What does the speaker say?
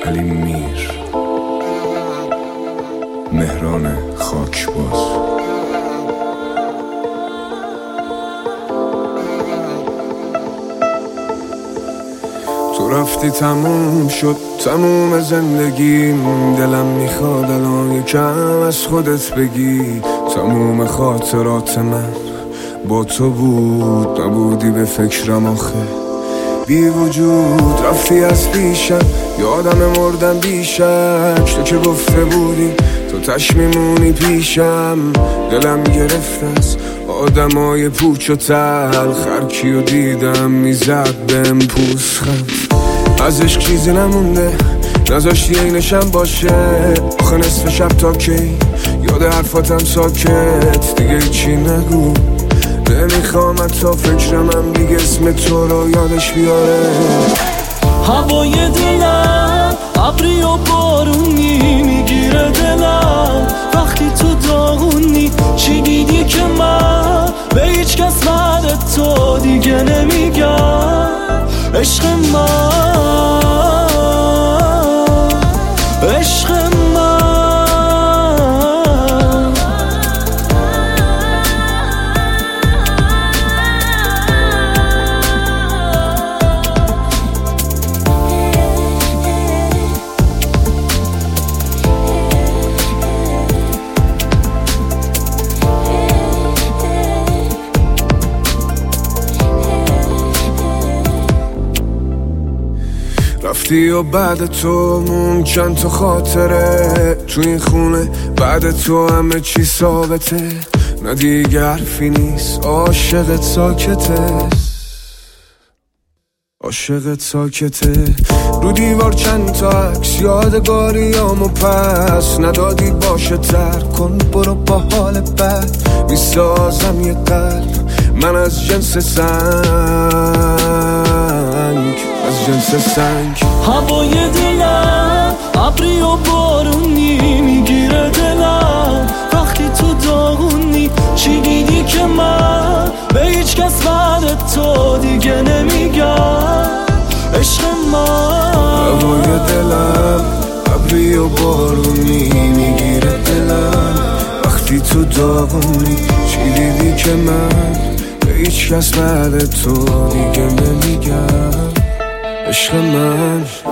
حلیم میر، مهران خاکباز. تو رفتی تموم شد تموم زندگیم، دلم میخواد الان یکم از خودت بگی. تموم خاطرات من با تو بود، نبودی به فکرم آخه بی وجود. رفتی از پیشم یادم مردم بیشک، تو که گفته بودی تو تش میمونی پیشم. دلم گرفت از آدمای پوچ و تلخ، هر کیو دیدم میزد بهم پوزخند. از عشق چیزی نمونده نذاشتی اینشم باشه، آخه نصف شب تا کی یاد حرفاتم ساکت. دیگه چی نگو نمیخوام حتی فکرمم دیگه اسم تو رو یادش بیاره. هوای دلم ابری و بارونی میگیره دلم وقتی تو داغونی. چی دیدی که من به هیچ کس بعد تو دیگه نمیگم عشق من، عشق من. رفتی و بعد تو مون چند تا خاطره تو این خونه، بعد تو همه چی ثابته. نه دیگه حرفی نیست، عاشقت ساکته، عاشقت ساکته. رو دیوار چند تا عکس یادگاریامو پس ندادی، باشه ترک کن برو با حال بد. میسازم یه قلب من از جنس سنگ، از جنس سنگ. هوای دلم ابری و بارونی میگیره دلم وقتی تو داغونی. چی دیدی که من به هیچ کس بعد تو دیگه نمیگم عشق من. هوای دلم ابری و بارونی میگیره دلم وقتی تو داغونی. چی دیدی که من به هیچ کس بعد تو دیگه نمیگم عشق من.